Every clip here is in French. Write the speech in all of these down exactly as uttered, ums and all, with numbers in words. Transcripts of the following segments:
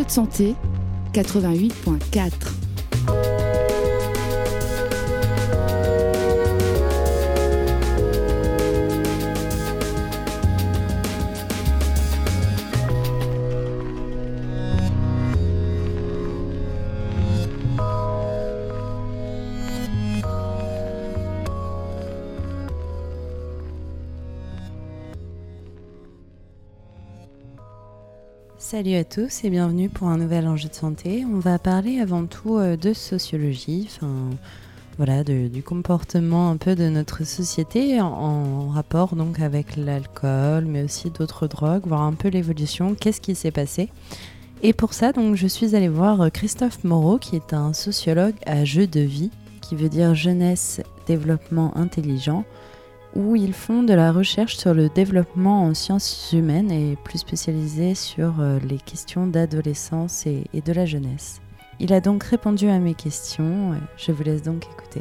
de santé, quatre-vingt-huit point quatre. Salut à tous et bienvenue pour un nouvel enjeu de santé. On va parler avant tout de sociologie, enfin, voilà, de, du comportement un peu de notre société en, en rapport donc avec l'alcool, mais aussi d'autres drogues, voir un peu l'évolution, qu'est-ce qui s'est passé. Et pour ça, donc, je suis allée voir Christophe Moreau, qui est un sociologue à jeu de vie, qui veut dire jeunesse, développement intelligent, où ils font de la recherche sur le développement en sciences humaines et plus spécialisé sur les questions d'adolescence et, et de la jeunesse. Il a donc répondu à mes questions, je vous laisse donc écouter.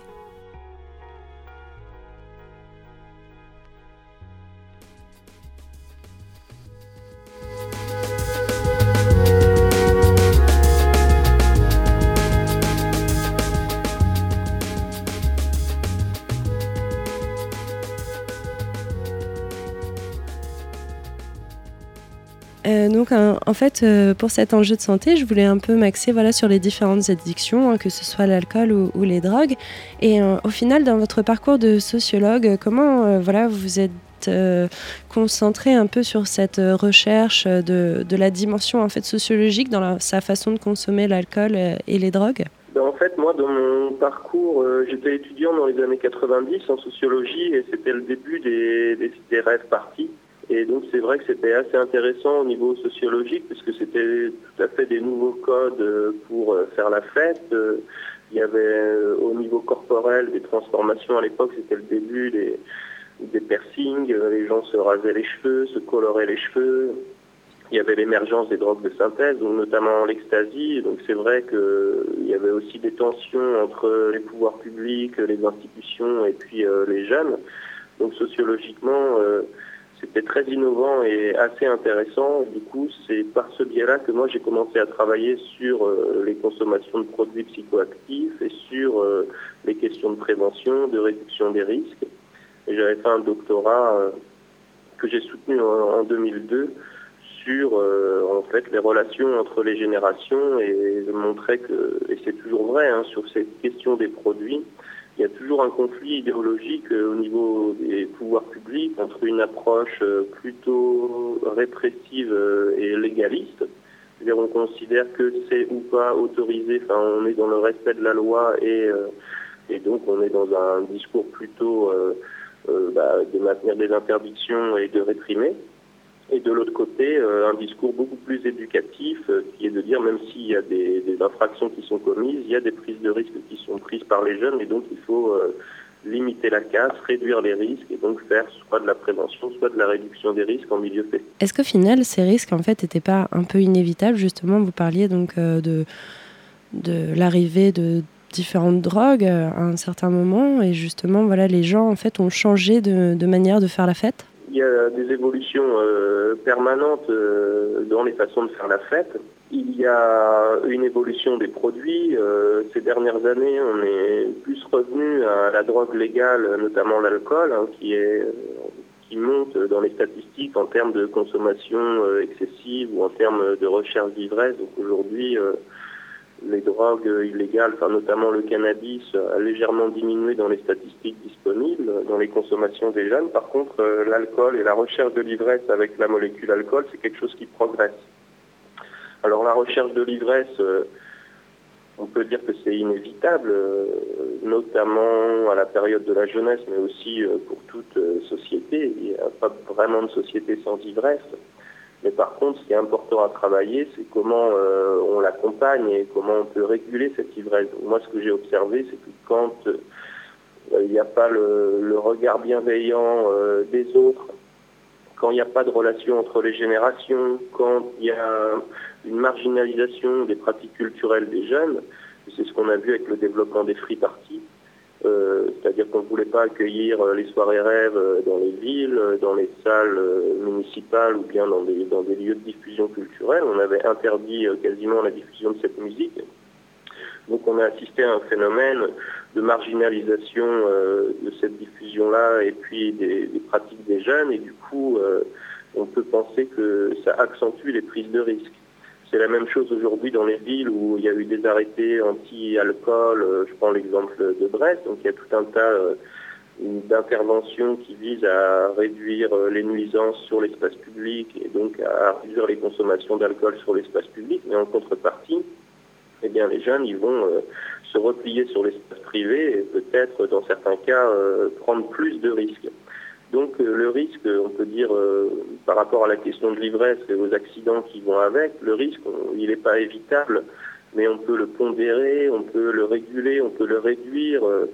Euh, donc euh, en fait euh, pour cet enjeu de santé je voulais un peu m'axer voilà, sur les différentes addictions, hein, que ce soit l'alcool ou, ou les drogues et euh, au final dans votre parcours de sociologue comment euh, voilà, vous êtes euh, concentré un peu sur cette euh, recherche de, de la dimension en fait, sociologique dans la, sa façon de consommer l'alcool euh, et les drogues? Ben en fait, moi, dans mon parcours, euh, j'étais étudiant dans les années quatre-vingt-dix en sociologie et c'était le début des, des, des rêves parties. Et donc c'est vrai que c'était assez intéressant au niveau sociologique puisque c'était tout à fait des nouveaux codes pour faire la fête. Il y avait au niveau corporel des transformations. À l'époque, c'était le début des, des piercings. Les gens se rasaient les cheveux, se coloraient les cheveux. Il y avait l'émergence des drogues de synthèse, donc notamment l'ecstasy. Donc c'est vrai qu'il y avait aussi des tensions entre les pouvoirs publics, les institutions et puis euh, les jeunes. Donc sociologiquement, euh, c'était très innovant et assez intéressant. Du coup, c'est par ce biais-là que moi, j'ai commencé à travailler sur euh, les consommations de produits psychoactifs et sur euh, les questions de prévention, de réduction des risques. Et j'avais fait un doctorat euh, que j'ai soutenu en, en deux mille deux sur euh, en fait, les relations entre les générations et je montrais que, et c'est toujours vrai, hein, sur cette question des produits, il y a toujours un conflit idéologique au niveau des pouvoirs publics entre une approche plutôt répressive et légaliste. C'est-à-dire on considère que c'est ou pas autorisé, enfin on est dans le respect de la loi et, et donc on est dans un discours plutôt euh, euh, bah, de maintenir des interdictions et de réprimer. Et de l'autre côté, euh, un discours beaucoup plus éducatif euh, qui est de dire même s'il y a des, des infractions qui sont commises, il y a des prises de risques qui sont prises par les jeunes et donc il faut euh, limiter la casse, réduire les risques et donc faire soit de la prévention, soit de la réduction des risques en milieu festif. Est-ce qu'au final, ces risques en fait n'étaient pas un peu inévitables? Justement, vous parliez donc euh, de, de l'arrivée de différentes drogues euh, à un certain moment et justement, voilà, les gens en fait ont changé de, de manière de faire la fête. Il y a des évolutions euh, permanentes euh, dans les façons de faire la fête. Il y a une évolution des produits. Euh, ces dernières années, on est plus revenu à la drogue légale, notamment l'alcool, hein, qui est qui monte dans les statistiques en termes de consommation euh, excessive ou en termes de recherche d'ivresse. Donc aujourd'hui, euh, les drogues illégales, enfin notamment le cannabis, a légèrement diminué dans les statistiques disponibles, dans les consommations des jeunes. Par contre, euh, l'alcool et la recherche de l'ivresse avec la molécule alcool, c'est quelque chose qui progresse. Alors la recherche de l'ivresse, euh, on peut dire que c'est inévitable, euh, notamment à la période de la jeunesse, mais aussi euh, pour toute euh, société. Il n'y a pas vraiment de société sans ivresse. Mais par contre, ce qui est important à travailler, c'est comment euh, on l'accompagne et comment on peut réguler cette ivresse. Donc, moi, ce que j'ai observé, c'est que quand euh, il n'y a pas le, le regard bienveillant euh, des autres, quand il n'y a pas de relation entre les générations, quand il y a une marginalisation des pratiques culturelles des jeunes, c'est ce qu'on a vu avec le développement des free parties, Euh, c'est-à-dire qu'on ne voulait pas accueillir euh, les soirées rêves euh, dans les villes, euh, dans les salles euh, municipales ou bien dans des, dans des lieux de diffusion culturelle. On avait interdit euh, quasiment la diffusion de cette musique. Donc on a assisté à un phénomène de marginalisation euh, de cette diffusion-là et puis des, des pratiques des jeunes. Et du coup, euh, on peut penser que ça accentue les prises de risques. C'est la même chose aujourd'hui dans les villes où il y a eu des arrêtés anti-alcool. Je prends l'exemple de Brest. Donc il y a tout un tas euh, d'interventions qui visent à réduire les nuisances sur l'espace public et donc à réduire les consommations d'alcool sur l'espace public. Mais en contrepartie, eh bien, les jeunes ils vont euh, se replier sur l'espace privé et peut-être dans certains cas euh, prendre plus de risques. Donc euh, le risque, on peut dire, euh, par rapport à la question de l'ivresse et aux accidents qui vont avec, le risque, on, il n'est pas évitable, mais on peut le pondérer, on peut le réguler, on peut le réduire euh,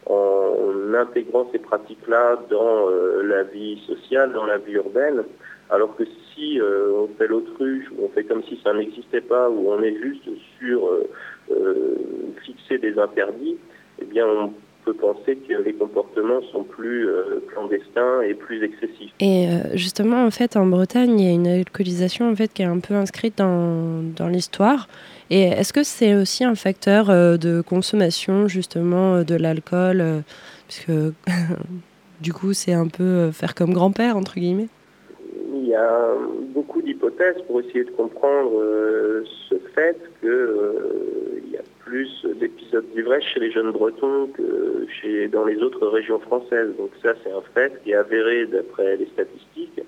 en intégrant ces pratiques-là dans euh, la vie sociale, dans la vie urbaine, alors que si euh, on fait l'autruche, ou on fait comme si ça n'existait pas, ou on est juste sur euh, euh, fixer des interdits, eh bien on peut penser que les comportements sont plus euh, clandestins et plus excessifs. Et euh, justement, en fait, en Bretagne, il y a une alcoolisation en fait, qui est un peu inscrite dans, dans l'histoire. Et est-ce que c'est aussi un facteur euh, de consommation, justement, euh, de l'alcool euh, puisque du coup, c'est un peu euh, faire comme grand-père, entre guillemets? Il y a beaucoup d'hypothèses pour essayer de comprendre euh, ce fait qu'il euh, y a plus d'épisodes d'ivresse chez les jeunes Bretons que chez, dans les autres régions françaises. Donc ça, c'est un fait qui est avéré d'après les statistiques.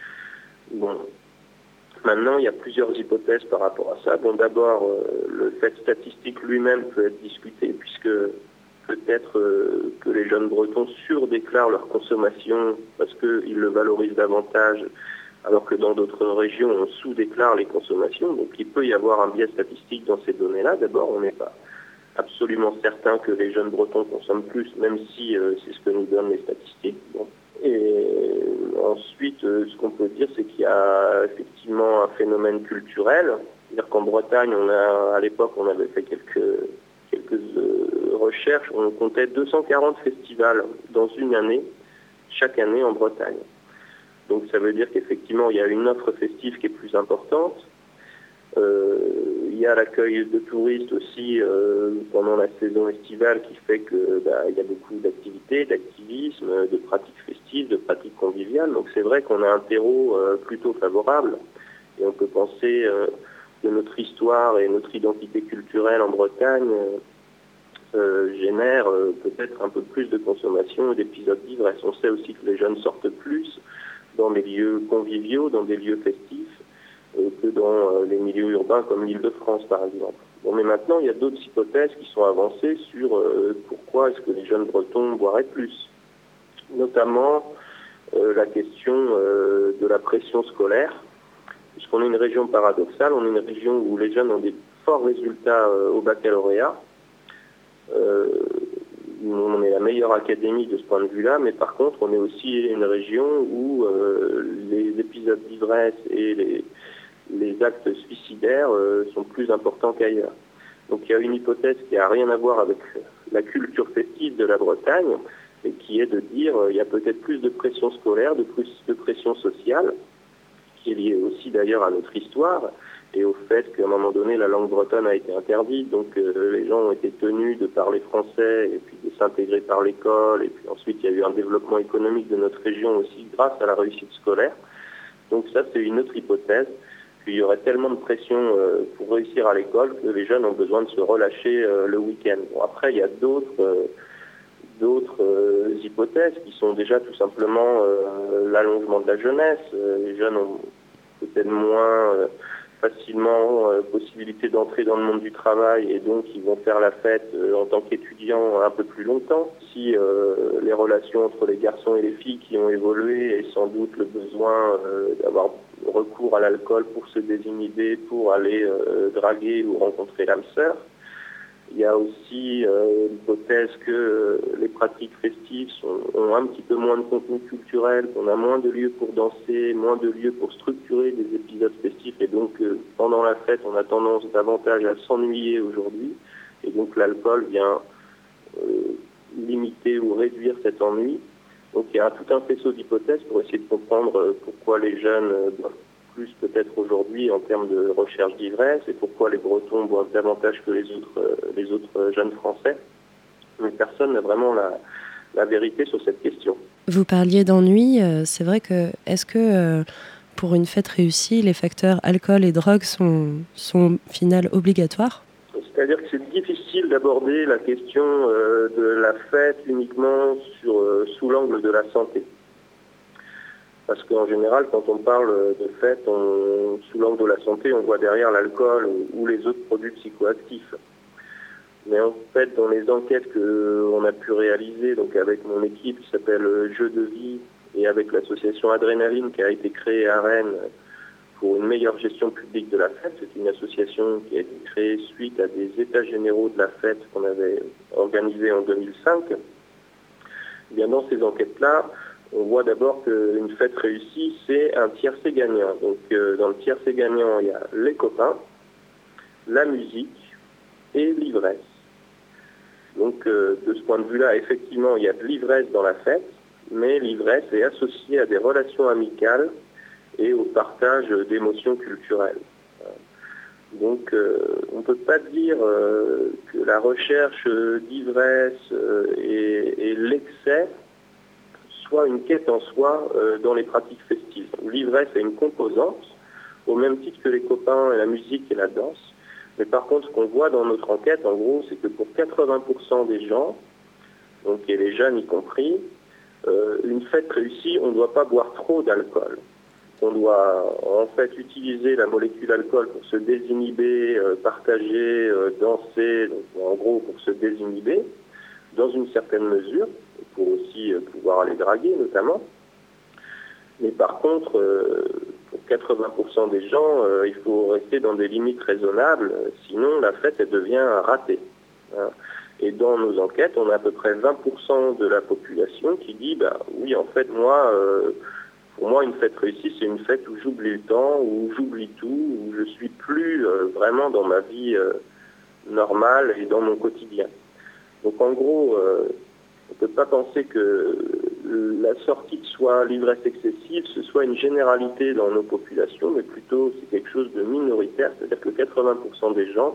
Bon. Maintenant, il y a plusieurs hypothèses par rapport à ça. Bon, d'abord, euh, le fait statistique lui-même peut être discuté puisque peut-être euh, que les jeunes Bretons surdéclarent leur consommation parce qu'ils le valorisent davantage, alors que dans d'autres régions, on sous-déclare les consommations. Donc il peut y avoir un biais statistique dans ces données-là. D'abord, on n'est pas absolument certain que les jeunes Bretons consomment plus, même si euh, c'est ce que nous donnent les statistiques. Bon. Et ensuite, euh, ce qu'on peut dire, c'est qu'il y a effectivement un phénomène culturel. C'est-à-dire qu'en Bretagne, on a, à l'époque, on avait fait quelques, quelques euh, recherches. On comptait deux cent quarante festivals dans une année, chaque année en Bretagne. Donc ça veut dire qu'effectivement, il y a une offre festive qui est plus importante. Euh, il y a l'accueil de touristes aussi euh, pendant la saison estivale qui fait que bah, il y a beaucoup d'activités, d'activisme, de pratiques festives, de pratiques conviviales. Donc c'est vrai qu'on a un terreau euh, plutôt favorable et on peut penser euh, que notre histoire et notre identité culturelle en Bretagne euh, euh, génèrent euh, peut-être un peu plus de consommation et d'épisodes d'ivresse. On sait aussi que les jeunes sortent plus dans des lieux conviviaux, dans des lieux festifs, euh, que dans euh, les milieux urbains comme l'Île-de-France par exemple. Bon, mais maintenant, il y a d'autres hypothèses qui sont avancées sur euh, pourquoi est-ce que les jeunes Bretons boiraient plus. Notamment euh, la question euh, de la pression scolaire, puisqu'on est une région paradoxale, on est une région où les jeunes ont des forts résultats euh, au baccalauréat. Euh, On est la meilleure académie de ce point de vue-là, mais par contre, on est aussi une région où euh, les épisodes d'ivresse et les, les actes suicidaires euh, sont plus importants qu'ailleurs. Donc il y a une hypothèse qui n'a rien à voir avec la culture festive de la Bretagne, et qui est de dire qu'il euh, y a peut-être plus de pression scolaire, de plus de pression sociale, qui est liée aussi d'ailleurs à notre histoire, et au fait qu'à un moment donné, la langue bretonne a été interdite, donc euh, les gens ont été tenus de parler français et puis de s'intégrer par l'école, et puis ensuite il y a eu un développement économique de notre région aussi grâce à la réussite scolaire. Donc ça, c'est une autre hypothèse, qu'il y aurait tellement de pression euh, pour réussir à l'école que les jeunes ont besoin de se relâcher euh, le week-end. Bon, après, il y a d'autres, euh, d'autres euh, hypothèses qui sont déjà tout simplement euh, l'allongement de la jeunesse. Euh, les jeunes ont peut-être moins... Euh, facilement euh, possibilité d'entrer dans le monde du travail et donc ils vont faire la fête euh, en tant qu'étudiants un peu plus longtemps. Si euh, les relations entre les garçons et les filles qui ont évolué et sans doute le besoin euh, d'avoir recours à l'alcool pour se désinhiber, pour aller euh, draguer ou rencontrer l'âme sœur. Il y a aussi euh, l'hypothèse que euh, les pratiques festives sont, ont un petit peu moins de contenu culturel, qu'on a moins de lieux pour danser, moins de lieux pour structurer des épisodes festifs. Et donc, euh, pendant la fête, on a tendance davantage à s'ennuyer aujourd'hui. Et donc, l'alcool vient euh, limiter ou réduire cet ennui. Donc il y a tout un faisceau d'hypothèses pour essayer de comprendre pourquoi les jeunes boivent plus peut-être aujourd'hui en termes de recherche d'ivresse et pourquoi les Bretons boivent davantage que les autres, les autres jeunes Français. Mais personne n'a vraiment la, la vérité sur cette question. Vous parliez d'ennui, c'est vrai que est-ce que euh, pour une fête réussie, les facteurs alcool et drogue sont, sont au final obligatoires ? C'est-à-dire que c'est difficile d'aborder la question euh, de la fête uniquement sur, euh, sous l'angle de la santé. Parce qu'en général, quand on parle de fête, on, sous l'angle de la santé, on voit derrière l'alcool ou les autres produits psychoactifs. Mais en fait, dans les enquêtes qu'on a pu réaliser, donc avec mon équipe qui s'appelle Jeux de vie et avec l'association Adrénaline qui a été créée à Rennes pour une meilleure gestion publique de la fête, c'est une association qui a été créée suite à des états généraux de la fête qu'on avait organisés en deux mille cinq. Et bien dans ces enquêtes-là, on voit d'abord qu'une fête réussie, c'est un tiercé gagnant. Donc euh, dans le tiercé gagnant, il y a les copains, la musique et l'ivresse. Donc euh, de ce point de vue-là, effectivement, il y a de l'ivresse dans la fête, mais l'ivresse est associée à des relations amicales et au partage d'émotions culturelles. Donc euh, on ne peut pas dire euh, que la recherche d'ivresse euh, et, et l'excès soit une quête en soi euh, dans les pratiques festives. L'ivresse est une composante, au même titre que les copains, la musique et la danse. Mais par contre, ce qu'on voit dans notre enquête, en gros, c'est que pour quatre-vingts pour cent des gens, donc et les jeunes y compris, euh, une fête réussie, on ne doit pas boire trop d'alcool. On doit en fait utiliser la molécule alcool pour se désinhiber, euh, partager, euh, danser, donc en gros pour se désinhiber, dans une certaine mesure, pour aussi euh, pouvoir aller draguer notamment. Mais par contre, euh, pour quatre-vingts pour cent des gens, euh, il faut rester dans des limites raisonnables, sinon la fête elle devient un raté. Hein. Et dans nos enquêtes, on a à peu près vingt pour cent de la population qui dit bah oui, en fait, moi, euh, pour moi, une fête réussie, c'est une fête où j'oublie le temps, où j'oublie tout, où je suis plus euh, vraiment dans ma vie euh, normale et dans mon quotidien. Donc en gros, euh, on ne peut pas penser que la sortie de soi, l'ivresse excessive, ce soit une généralité dans nos populations, mais plutôt c'est quelque chose de minoritaire, c'est-à-dire que quatre-vingts pour cent des gens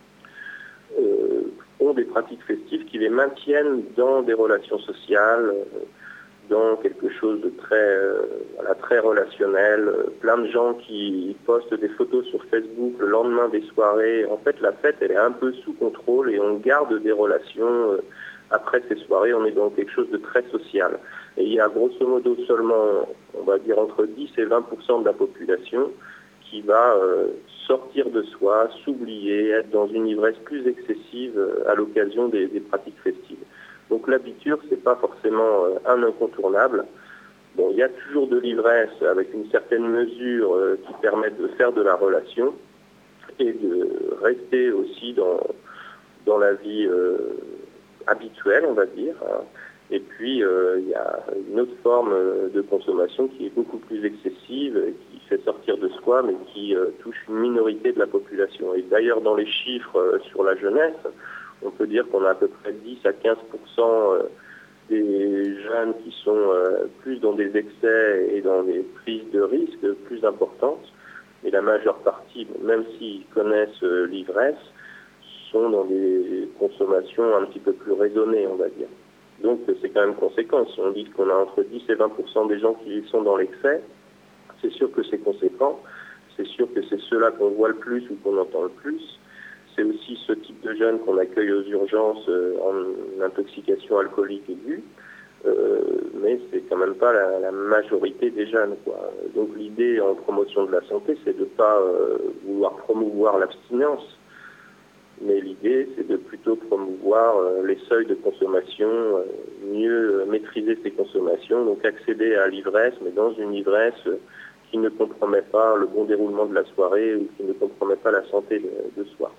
euh, ont des pratiques festives qui les maintiennent dans des relations sociales, euh, dans quelque chose de très, euh, voilà, très relationnel. Plein de gens qui postent des photos sur Facebook le lendemain des soirées. En fait, la fête, elle est un peu sous contrôle et on garde des relations. Euh, après ces soirées, on est dans quelque chose de très social. Et il y a grosso modo seulement, on va dire, entre dix et vingt pour cent de la population qui va euh, sortir de soi, s'oublier, être dans une ivresse plus excessive euh, à l'occasion des, des pratiques festives. Donc l'habiture, c'est pas forcément euh, un incontournable. Bon, il y a toujours de l'ivresse avec une certaine mesure euh, qui permettent de faire de la relation et de rester aussi dans, dans la vie euh, habituelle, on va dire. Hein. Et puis, euh, il y a une autre forme de consommation qui est beaucoup plus excessive, qui fait sortir de soi, mais qui euh, touche une minorité de la population. Et d'ailleurs, dans les chiffres euh, sur la jeunesse, on peut dire qu'on a à peu près dix à quinze pour cent euh, des jeunes qui sont euh, plus dans des excès et dans des prises de risques plus importantes. Et la majeure partie, même s'ils connaissent euh, l'ivresse, sont dans des consommations un petit peu plus raisonnées, on va dire. Donc c'est quand même conséquent. Si on dit qu'on a entre dix et vingt pour cent des gens qui sont dans l'excès, c'est sûr que c'est conséquent. C'est sûr que c'est ceux-là qu'on voit le plus ou qu'on entend le plus. C'est aussi ce type de jeunes qu'on accueille aux urgences euh, en intoxication alcoolique aiguë. Euh, mais c'est quand même pas la, la majorité des jeunes, quoi. Donc l'idée en promotion de la santé, c'est de ne pas euh, vouloir promouvoir l'abstinence. Mais l'idée, c'est de plutôt promouvoir euh, les seuils de consommation, euh, mieux euh, maîtriser ses consommations, donc accéder à l'ivresse, mais dans une ivresse euh, qui ne compromet pas le bon déroulement de la soirée ou qui ne compromet pas la santé de, de soi.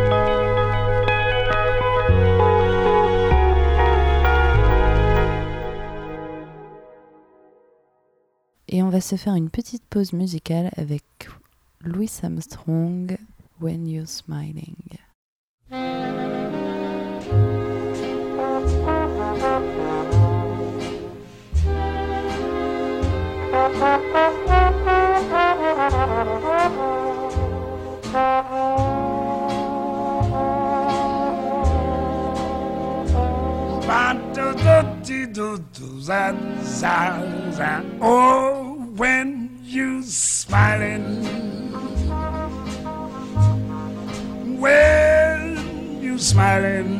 Et on va se faire une petite pause musicale avec Louis Armstrong, When You're Smiling. Oh, when you smiling, when you smiling,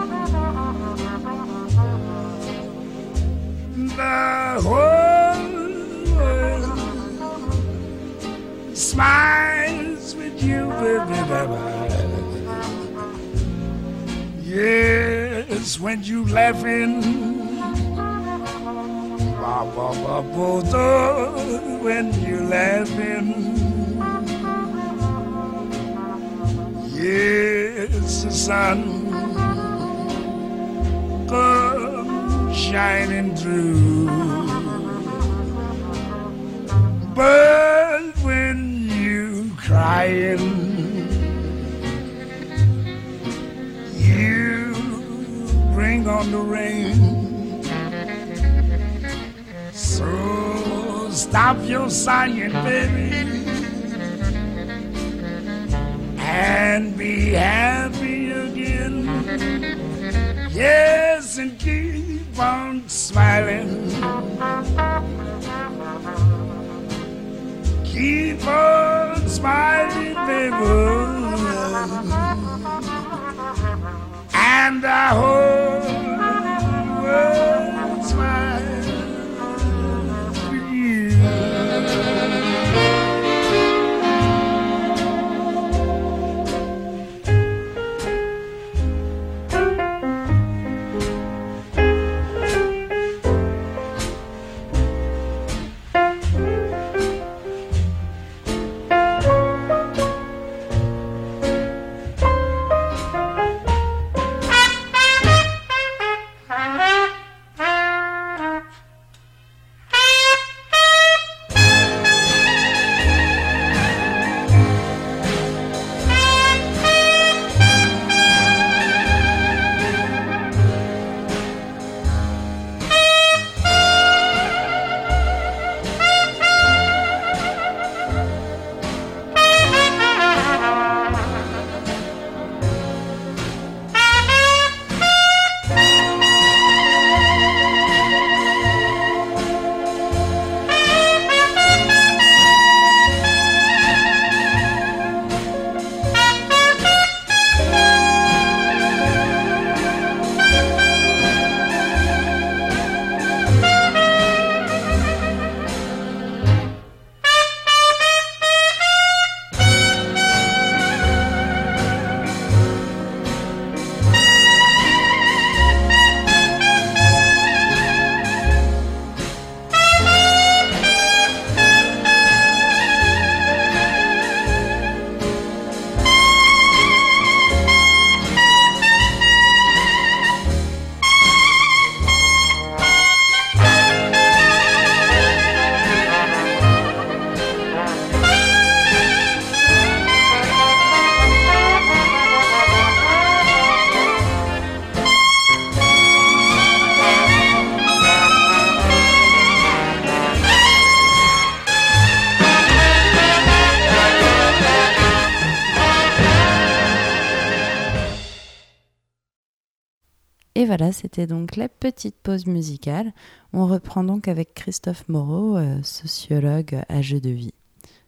the whole world smiles with you, baby, baby. Yes, when you laughing, when you laughing, yes, the sun comes shining through. But when you crying, you bring on the rain. So stop your sighing, baby, and be happy again. Yes, and keep on smiling. Keep on smiling, baby, and I hope the world smiles. Et voilà, c'était donc la petite pause musicale. On reprend donc avec Christophe Moreau, euh, sociologue à Jeux de vie.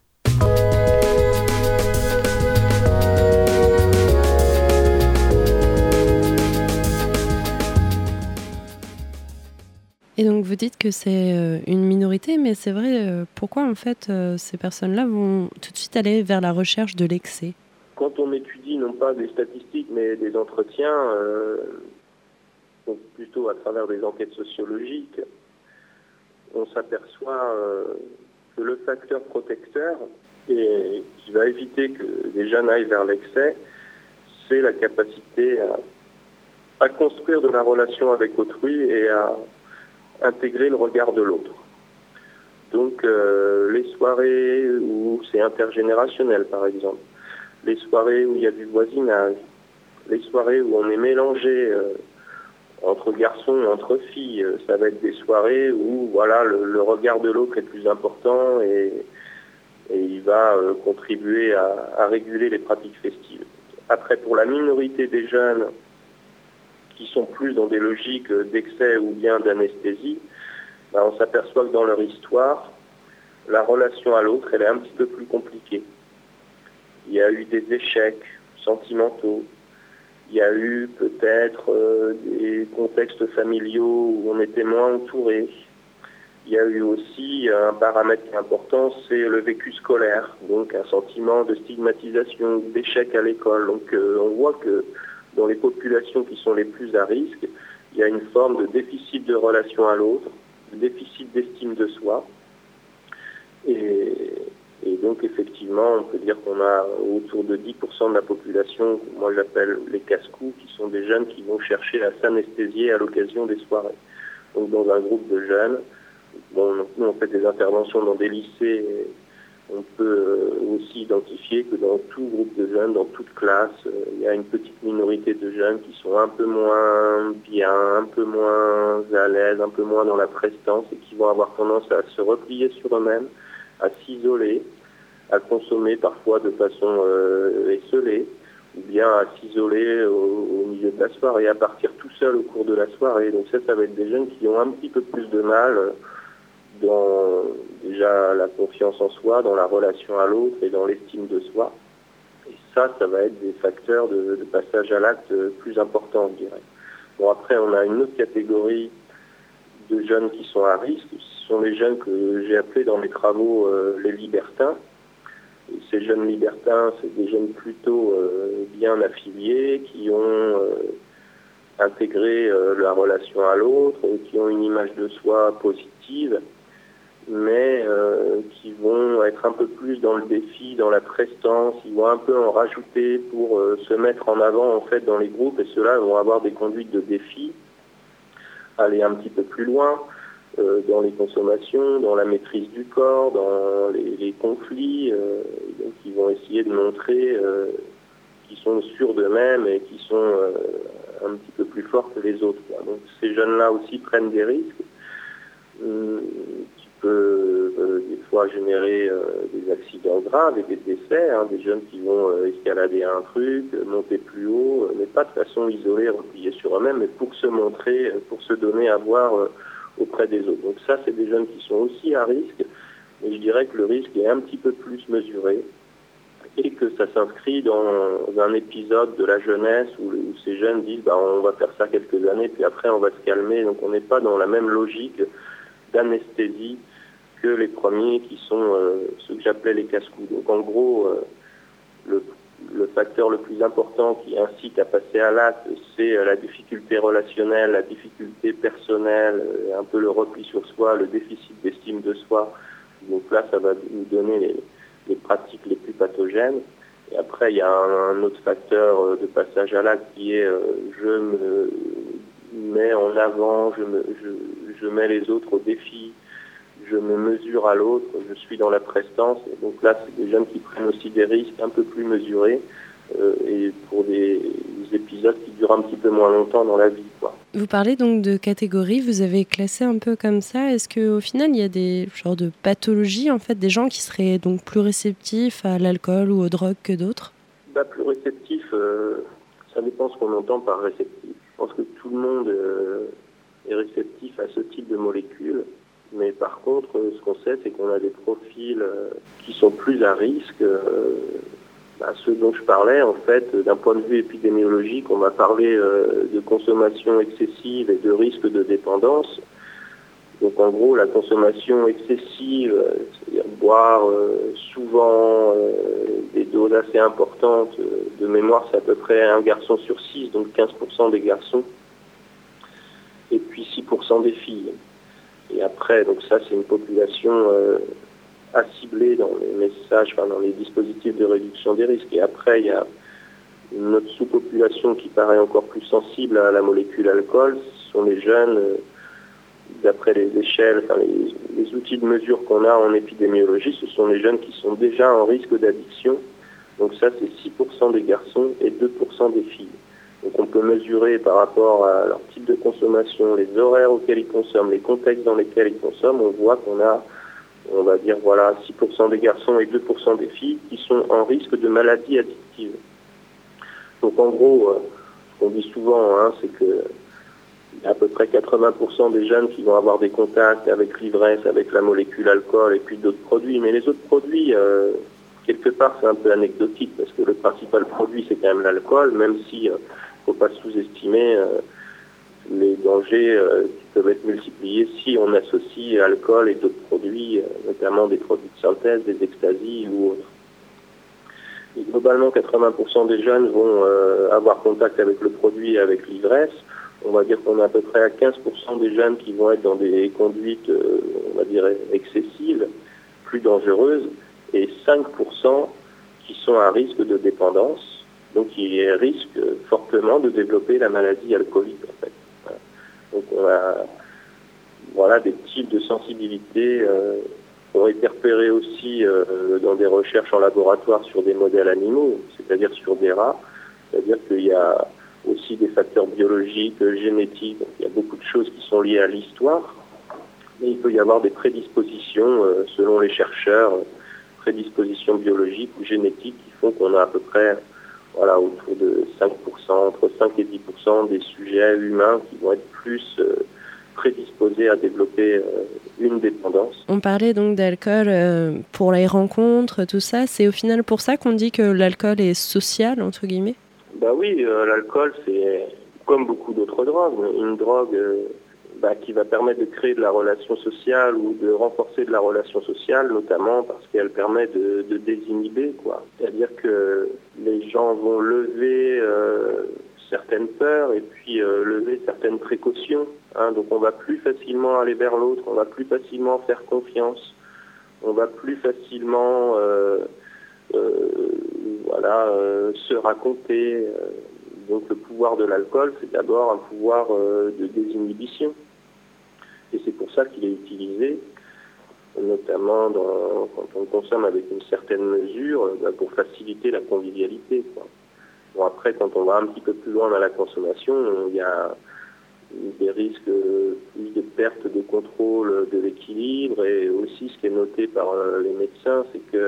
Et donc vous dites que c'est une minorité, mais c'est vrai, pourquoi en fait ces personnes-là vont tout de suite aller vers la recherche de l'excès ? Quand on étudie non pas des statistiques mais des entretiens, euh, donc plutôt à travers des enquêtes sociologiques, on s'aperçoit euh, que le facteur protecteur et qui va éviter que les jeunes aillent vers l'excès, c'est la capacité à, à construire de la relation avec autrui et à intégrer le regard de l'autre. Donc euh, les soirées où c'est intergénérationnel par exemple, les soirées où il y a du voisinage, les soirées où on est mélangé euh, entre garçons et entre filles. Ça va être des soirées où voilà, le, le regard de l'autre est plus important et, et il va euh, contribuer à, à réguler les pratiques festives. Après, pour la minorité des jeunes qui sont plus dans des logiques d'excès ou bien d'anesthésie, ben, on s'aperçoit que dans leur histoire, la relation à l'autre, elle est un petit peu plus compliquée. Il y a eu des échecs sentimentaux, il y a eu peut-être euh, des contextes familiaux où on était moins entouré. Il y a eu aussi un paramètre qui est important, c'est le vécu scolaire, donc un sentiment de stigmatisation, d'échec à l'école. Donc euh, on voit que dans les populations qui sont les plus à risque, il y a une forme de déficit de relation à l'autre, de déficit d'estime de soi. Et, et donc effectivement, on peut dire qu'on a autour de dix pour cent de la population, que moi j'appelle les casse-cous, qui sont des jeunes qui vont chercher à s'anesthésier à l'occasion des soirées. Donc dans un groupe de jeunes, bon, nous on fait des interventions dans des lycées, on peut aussi identifier que dans tout groupe de jeunes, dans toute classe, il y a une petite minorité de jeunes qui sont un peu moins bien, un peu moins à l'aise, un peu moins dans la prestance et qui vont avoir tendance à se replier sur eux-mêmes, à s'isoler, à consommer parfois de façon euh, esselée, ou bien à s'isoler au, au milieu de la soirée, à partir tout seul au cours de la soirée. Donc ça, ça va être des jeunes qui ont un petit peu plus de mal dans déjà la confiance en soi, dans la relation à l'autre et dans l'estime de soi. Et ça, ça va être des facteurs de, de passage à l'acte plus importants, je dirais. Bon, après, on a une autre catégorie de jeunes qui sont à risque. Ce sont les jeunes que j'ai appelés dans mes travaux euh, les libertins. Et ces jeunes libertins, c'est des jeunes plutôt euh, bien affiliés, qui ont euh, intégré euh, la relation à l'autre, qui ont une image de soi positive, mais euh, qui vont être un peu plus dans le défi, dans la prestance, ils vont un peu en rajouter pour euh, se mettre en avant en fait dans les groupes, et ceux-là vont avoir des conduites de défi, aller un petit peu plus loin euh, dans les consommations, dans la maîtrise du corps, dans les, les conflits, euh, donc ils vont essayer de montrer euh, qu'ils sont sûrs d'eux-mêmes et qu'ils sont euh, un petit peu plus forts que les autres, quoi. Donc ces jeunes-là aussi prennent des risques. Hum, peut euh, des fois générer euh, des accidents graves et des décès, hein, des jeunes qui vont euh, escalader un truc, euh, monter plus haut, euh, mais pas de façon isolée, repliée sur eux-mêmes, mais pour se montrer, euh, pour se donner à voir euh, auprès des autres. Donc ça, c'est des jeunes qui sont aussi à risque, mais je dirais que le risque est un petit peu plus mesuré et que ça s'inscrit dans un épisode de la jeunesse où, où ces jeunes disent bah, on va faire ça quelques années, puis après on va se calmer. Donc on n'est pas dans la même logique d'anesthésie que les premiers qui sont euh, ceux que j'appelais les casse-cous. Donc en gros, euh, le, le facteur le plus important qui incite à passer à l'acte, c'est euh, la difficulté relationnelle, la difficulté personnelle, euh, un peu le repli sur soi, le déficit d'estime de soi. Donc là, ça va nous donner les, les pratiques les plus pathogènes. Et après, il y a un, un autre facteur euh, de passage à l'acte qui est euh, je me mets en avant, je, me, je, je mets les autres au défi, je me mesure à l'autre, je suis dans la prestance. Et donc là, c'est des jeunes qui prennent aussi des risques un peu plus mesurés euh, et pour des, des épisodes qui durent un petit peu moins longtemps dans la vie, quoi. Vous parlez donc de catégories, vous avez classé un peu comme ça. Est-ce qu'au final, il y a des genres de pathologies, en fait, des gens qui seraient donc plus réceptifs à l'alcool ou aux drogues que d'autres ? Bah, plus réceptifs, euh, ça dépend ce qu'on entend par réceptif. Je pense que tout le monde euh, est réceptif à ce type de molécules. Mais par contre, ce qu'on sait, c'est qu'on a des profils euh, qui sont plus à risque. Euh, bah, ceux dont je parlais, en fait, d'un point de vue épidémiologique, on m'a parlé euh, de consommation excessive et de risque de dépendance. Donc en gros, la consommation excessive, euh, c'est-à-dire boire euh, souvent euh, des doses assez importantes, euh, de mémoire, c'est à peu près un garçon sur six, donc quinze pour cent des garçons, et puis six pour cent des filles. Et après, donc ça, c'est une population euh, à cibler dans les messages, enfin dans les dispositifs de réduction des risques. Et après, il y a une autre sous-population qui paraît encore plus sensible à la molécule alcool. Ce sont les jeunes, euh, d'après les échelles, enfin les, les outils de mesure qu'on a en épidémiologie, ce sont les jeunes qui sont déjà en risque d'addiction. Donc ça, c'est six pour cent des garçons et deux pour cent des filles. Donc on peut mesurer par rapport à leur type de consommation, les horaires auxquels ils consomment, les contextes dans lesquels ils consomment, on voit qu'on a, on va dire, voilà, six pour cent des garçons et deux pour cent des filles qui sont en risque de maladies addictives. Donc en gros, euh, ce qu'on dit souvent, hein, c'est que il y a à peu près quatre-vingts pour cent des jeunes qui vont avoir des contacts avec l'ivresse, avec la molécule alcool et puis d'autres produits. Mais les autres produits, euh, quelque part, c'est un peu anecdotique parce que le principal produit, c'est quand même l'alcool, même si il euh, ne faut pas sous-estimer euh, les dangers euh, qui peuvent être multipliés si on associe alcool et d'autres produits, euh, notamment des produits de synthèse, des extasies ou autres. Et globalement, quatre-vingts pour cent des jeunes vont euh, avoir contact avec le produit et avec l'ivresse. On va dire qu'on est à peu près à quinze pour cent des jeunes qui vont être dans des conduites, euh, on va dire, excessives, plus dangereuses, et cinq pour cent qui sont à risque de dépendance, donc qui risquent fortement de développer la maladie alcoolique, en fait. Voilà. Donc on a voilà, des types de sensibilité euh, qui ont été repérés aussi euh, dans des recherches en laboratoire sur des modèles animaux, c'est-à-dire sur des rats, c'est-à-dire qu'il y a aussi des facteurs biologiques, génétiques, donc il y a beaucoup de choses qui sont liées à l'histoire, mais il peut y avoir des prédispositions, euh, selon les chercheurs, prédispositions biologiques ou génétiques qui font qu'on a à peu près voilà, autour de cinq pour cent, entre cinq et dix pour cent des sujets humains qui vont être plus euh, prédisposés à développer euh, une dépendance. On parlait donc d'alcool euh, pour les rencontres, tout ça, c'est au final pour ça qu'on dit que l'alcool est social, entre guillemets ? Bah oui, euh, l'alcool, c'est comme beaucoup d'autres drogues, une drogue euh, bah, qui va permettre de créer de la relation sociale ou de renforcer de la relation sociale, notamment parce qu'elle permet de, de désinhiber, quoi. C'est-à-dire que les gens vont lever euh, certaines peurs et puis euh, lever certaines précautions. Hein. Donc on va plus facilement aller vers l'autre, on va plus facilement faire confiance, on va plus facilement... Euh, Euh, voilà, euh, se raconter. Euh, donc le pouvoir de l'alcool, c'est d'abord un pouvoir euh, de désinhibition. Et c'est pour ça qu'il est utilisé, notamment dans, quand on consomme avec une certaine mesure, euh, bah, pour faciliter la convivialité, quoi. Bon, après, quand on va un petit peu plus loin dans la consommation, il y a des risques plus de perte de contrôle de l'équilibre, et aussi ce qui est noté par euh, les médecins, c'est que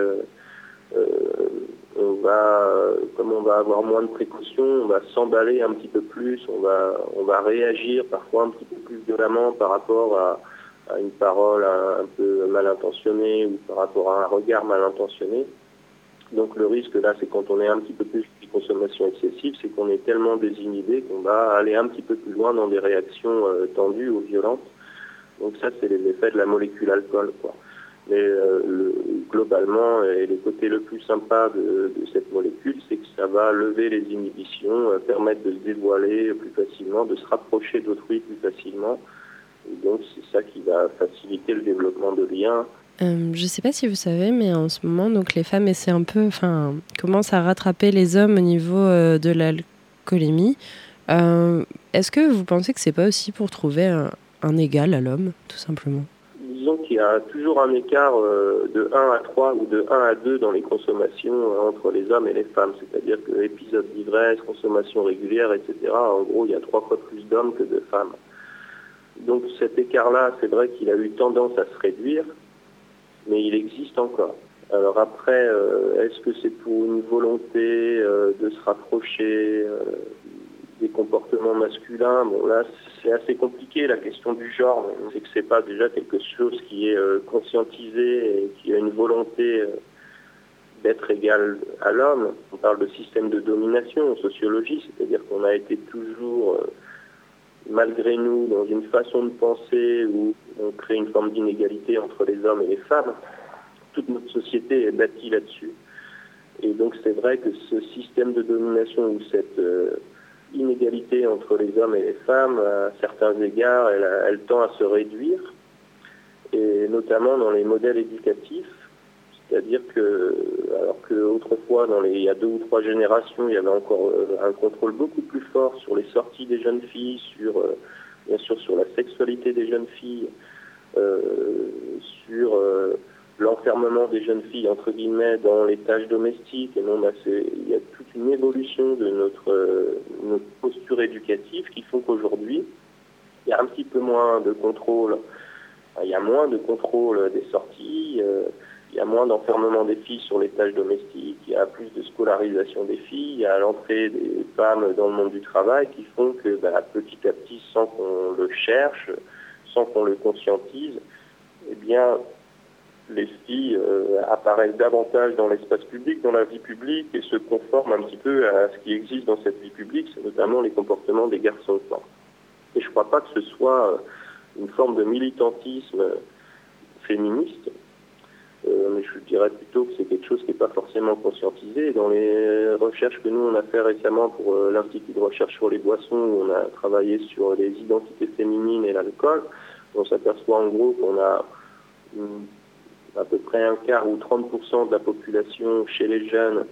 Euh, on va, comme on va avoir moins de précautions, on va s'emballer un petit peu plus, on va, on va réagir parfois un petit peu plus violemment par rapport à, à une parole un, un peu mal intentionnée ou par rapport à un regard mal intentionné. Donc le risque là, c'est quand on est un petit peu plus de consommation excessive, c'est qu'on est tellement désinhibé qu'on va aller un petit peu plus loin dans des réactions euh, tendues ou violentes. Donc ça, c'est les effets de la molécule alcool, quoi. Mais euh, le, globalement, et le côté le plus sympa de, de cette molécule, c'est que ça va lever les inhibitions, euh, permettre de se dévoiler plus facilement, de se rapprocher d'autrui plus facilement. Et donc c'est ça qui va faciliter le développement de liens. Euh, je ne sais pas si vous savez, mais en ce moment, donc les femmes essaient un peu, enfin, commencent à rattraper les hommes au niveau euh, de l'alcoolémie. Euh, est-ce que vous pensez que c'est pas aussi pour trouver un, un égal à l'homme, tout simplement ? Disons qu'il y a toujours un écart euh, de un à trois ou de un à deux dans les consommations euh, entre les hommes et les femmes. C'est-à-dire que épisode d'ivresse, consommation régulière, et cetera, en gros, il y a trois fois plus d'hommes que de femmes. Donc cet écart-là, c'est vrai qu'il a eu tendance à se réduire, mais il existe encore. Alors après, euh, est-ce que c'est pour une volonté euh, de se rapprocher euh, des comportements masculins? Bon là, c'est assez compliqué la question du genre. C'est que c'est pas déjà quelque chose qui est euh, conscientisé et qui a une volonté euh, d'être égal à l'homme. On parle de système de domination en sociologie, c'est-à-dire qu'on a été toujours, euh, malgré nous, dans une façon de penser où on crée une forme d'inégalité entre les hommes et les femmes. Toute notre société est bâtie là-dessus. Et donc c'est vrai que ce système de domination ou cette euh, inégalité entre les hommes et les femmes, à certains égards, elle, elle tend à se réduire, et notamment dans les modèles éducatifs. C'est-à-dire que, alors qu'autrefois, dans les, il y a deux ou trois générations, il y avait encore euh, un contrôle beaucoup plus fort sur les sorties des jeunes filles, sur, euh, bien sûr sur la sexualité des jeunes filles, euh, sur euh, l'enfermement des jeunes filles, entre guillemets, dans les tâches domestiques. Et non, bah, c'est, il y a toute une évolution de notre, euh, notre posture éducative qui font qu'aujourd'hui, il y a un petit peu moins de contrôle, il y a moins de contrôle des sorties, euh, il y a moins d'enfermement des filles sur les tâches domestiques, il y a plus de scolarisation des filles, il y a l'entrée des femmes dans le monde du travail qui font que bah, petit à petit, sans qu'on le cherche, sans qu'on le conscientise, eh bien, les filles euh, apparaissent davantage dans l'espace public, dans la vie publique, et se conforment un petit peu à ce qui existe dans cette vie publique, c'est notamment les comportements des garçons-enfants. Et je ne crois pas que ce soit une forme de militantisme féministe, euh, mais je dirais plutôt que c'est quelque chose qui n'est pas forcément conscientisé. Dans les recherches que nous on a fait récemment pour euh, l'Institut de recherche sur les boissons, où on a travaillé sur les identités féminines et l'alcool, on s'aperçoit en gros qu'on a une, à peu près un quart ou trente pour cent de la population chez les jeunes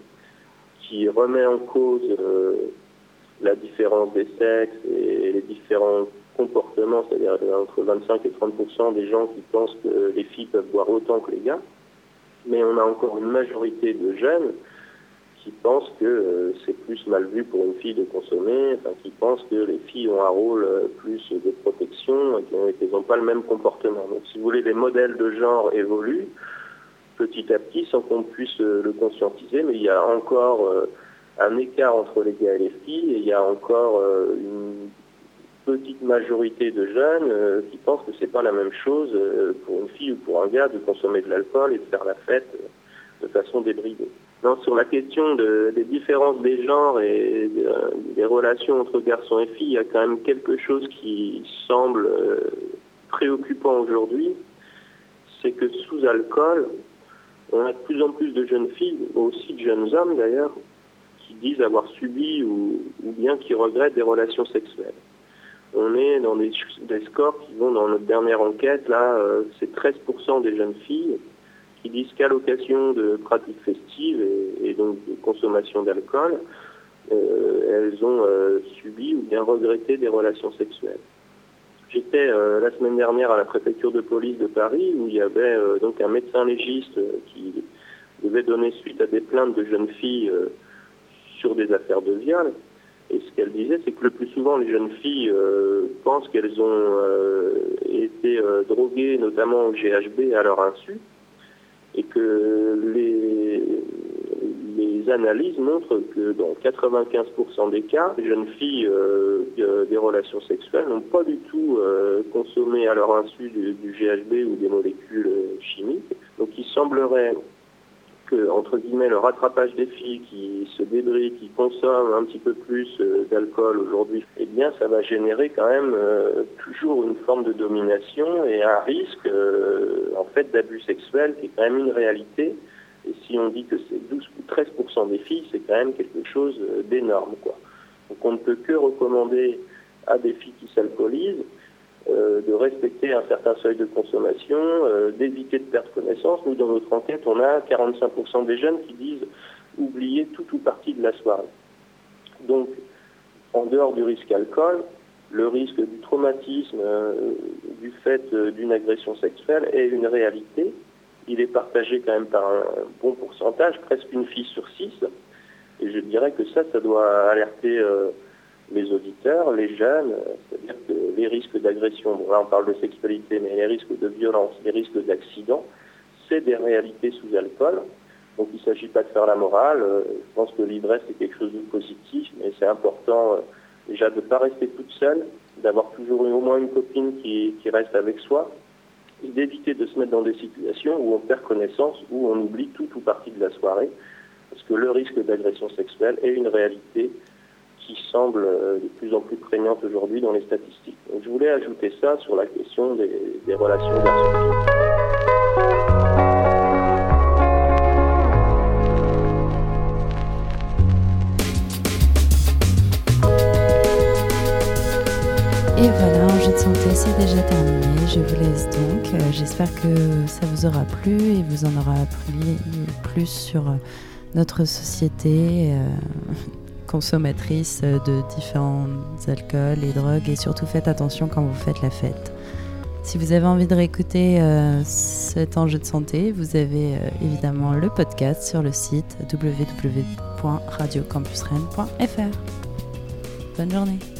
qui remet en cause euh, la différence des sexes et les différents comportements, c'est-à-dire entre vingt-cinq et trente pour cent des gens qui pensent que les filles peuvent boire autant que les gars. Mais on a encore une majorité de jeunes qui pensent que euh, c'est plus mal vu pour une fille de consommer, enfin, qui pensent que les filles ont un rôle euh, plus de protection et qu'elles n'ont pas le même comportement. Donc si vous voulez, les modèles de genre évoluent petit à petit sans qu'on puisse euh, le conscientiser, mais il y a encore euh, un écart entre les gars et les filles, et il y a encore euh, une petite majorité de jeunes euh, qui pensent que c'est pas la même chose euh, pour une fille ou pour un gars de consommer de l'alcool et de faire la fête euh, de façon débridée. Non, sur la question de, des différences des genres et de, des relations entre garçons et filles, il y a quand même quelque chose qui semble euh, préoccupant aujourd'hui, c'est que sous alcool, on a de plus en plus de jeunes filles, aussi de jeunes hommes d'ailleurs, qui disent avoir subi ou, ou bien qui regrettent des relations sexuelles. On est dans des, des scores qui vont dans notre dernière enquête, là, euh, c'est treize pour cent des jeunes filles qui disent qu'à l'occasion de pratiques festives et, et donc de consommation d'alcool, euh, elles ont euh, subi ou bien regretté des relations sexuelles. J'étais euh, la semaine dernière à la préfecture de police de Paris où il y avait euh, donc un médecin légiste euh, qui devait donner suite à des plaintes de jeunes filles euh, sur des affaires de viol. Et ce qu'elle disait, c'est que le plus souvent, les jeunes filles euh, pensent qu'elles ont euh, été euh, droguées, notamment au G H B, à leur insu, et que les, les analyses montrent que dans quatre-vingt-quinze pour cent des cas, les jeunes filles euh, euh, des relations sexuelles n'ont pas du tout euh, consommé à leur insu du, du G H B ou des molécules euh, chimiques. Donc il semblerait que, entre guillemets, le rattrapage des filles qui se débrident, qui consomment un petit peu plus euh, d'alcool aujourd'hui, eh bien, ça va générer quand même euh, toujours une forme de domination et un risque, euh, en fait, d'abus sexuel qui est quand même une réalité. Et si on dit que c'est douze ou treize pour cent des filles, c'est quand même quelque chose euh, d'énorme, quoi. Donc, on ne peut que recommander à des filles qui s'alcoolisent Euh, de respecter un certain seuil de consommation, euh, d'éviter de perdre connaissance. Nous, dans notre enquête, on a quarante-cinq pour cent des jeunes qui disent oublier tout ou partie de la soirée. Donc, en dehors du risque alcool, le risque du traumatisme euh, du fait euh, d'une agression sexuelle est une réalité. Il est partagé quand même par un bon pourcentage, presque une fille sur six. Et je dirais que ça, ça doit alerter euh, les auditeurs, les jeunes, c'est-à-dire que les risques d'agression, bon là on parle de sexualité, mais les risques de violence, les risques d'accident, c'est des réalités sous alcool. Donc il ne s'agit pas de faire la morale. Je pense que l'ivresse c'est quelque chose de positif, mais c'est important déjà de ne pas rester toute seule, d'avoir toujours au moins une copine qui, qui reste avec soi, et d'éviter de se mettre dans des situations où on perd connaissance, où on oublie toute ou partie de la soirée, parce que le risque d'agression sexuelle est une réalité qui semble de plus en plus prégnante aujourd'hui dans les statistiques. Donc, je voulais ajouter ça sur la question des, des relations garçons-filles. Et voilà, un jeu de santé, c'est déjà terminé. Je vous laisse donc. Euh, j'espère que ça vous aura plu et vous en aura appris plus sur notre société euh, consommatrice de différents alcools et drogues. Et surtout, faites attention quand vous faites la fête. Si vous avez envie de réécouter euh, cet enjeu de santé, vous avez euh, évidemment le podcast sur le site w w w point radio campus rennes point f r. Bonne journée.